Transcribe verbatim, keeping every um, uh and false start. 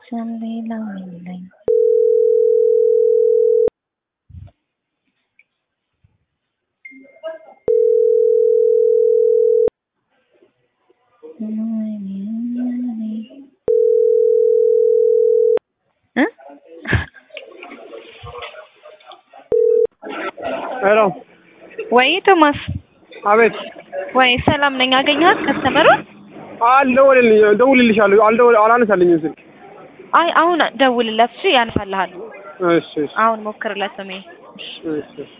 ሌላው የለኝ ሄሎ ወይ ቶማስ አቤት ወይ ሰላም ነኝ አገኘሃት ከስተመሩ አልደውልልኝ ደውልልሻለሁ አልደውል አላነሳልኝም ስልክ አይ አሁን ደውልለት እሺ ያነሳልሃል እሺ እሺ አሁን ሞክርለት ስሜ እሺ